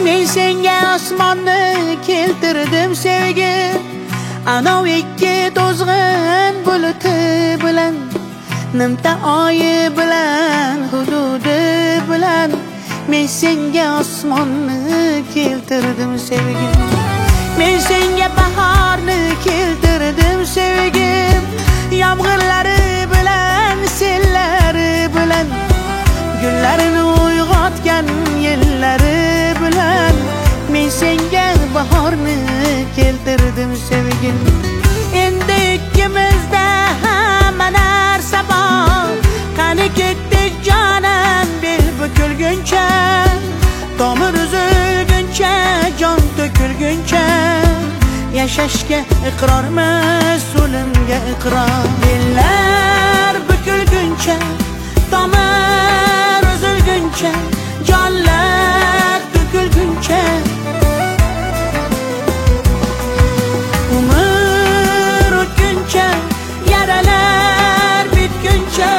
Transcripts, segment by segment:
Men senga osmonni keltirdim sevgi, anov ikki to'zg'in buluti bilan, nimta oyi bilan, hududi bilan. Men senga osmonni keltirdim sevgi, men senga bahorni keltirdim sevgim, yomg'irlari bilan, sellari bilan, gullarini uyg'otgan yellari bilan. Men senga bahorni keltirdim sevgim. Endi ikkimizda hamma narsa bor, qani ketdik jonim bel bukilguncha, tomir uzilguncha, jon to'kilguncha. Yashashga iqrormiz, o'limga iqror. Bellar bukilguncha, tomir uzilguncha, jonlar to'kilguncha. Umr o'tguncha, yaralar bitguncha,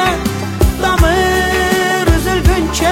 tomir uzilguncha.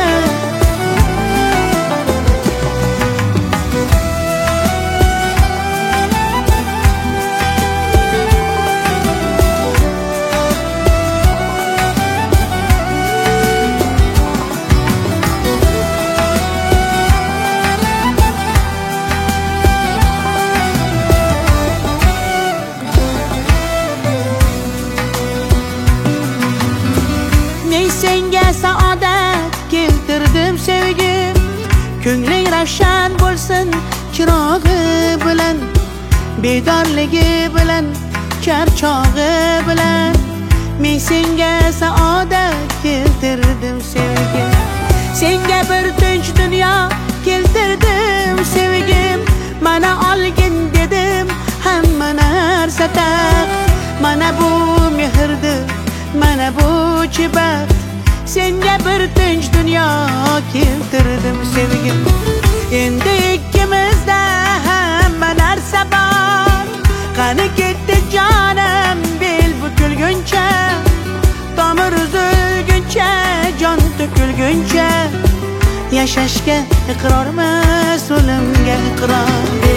Senga saodat keltirdim sevgim, ko'ngling ravshan bo'lsin chirog'i bilan, bedorligi bilan, charchog'i bilan. Men senga saodat keltirdim sevgim, senga bir tinch dunyo keltirdim sevgim. Mana olgin dedim hamma narsa taq, mana bu mehrdir, mana bu chibat. Senga bir tinch dunyo keltirdim sevgim. Endi ikkimizda hamma narsa bor, qani ketdi jonim bel bukilguncha, tomir uzilguncha, jon to'kilguncha. Yashashga iqrormiz, o'limga iqror.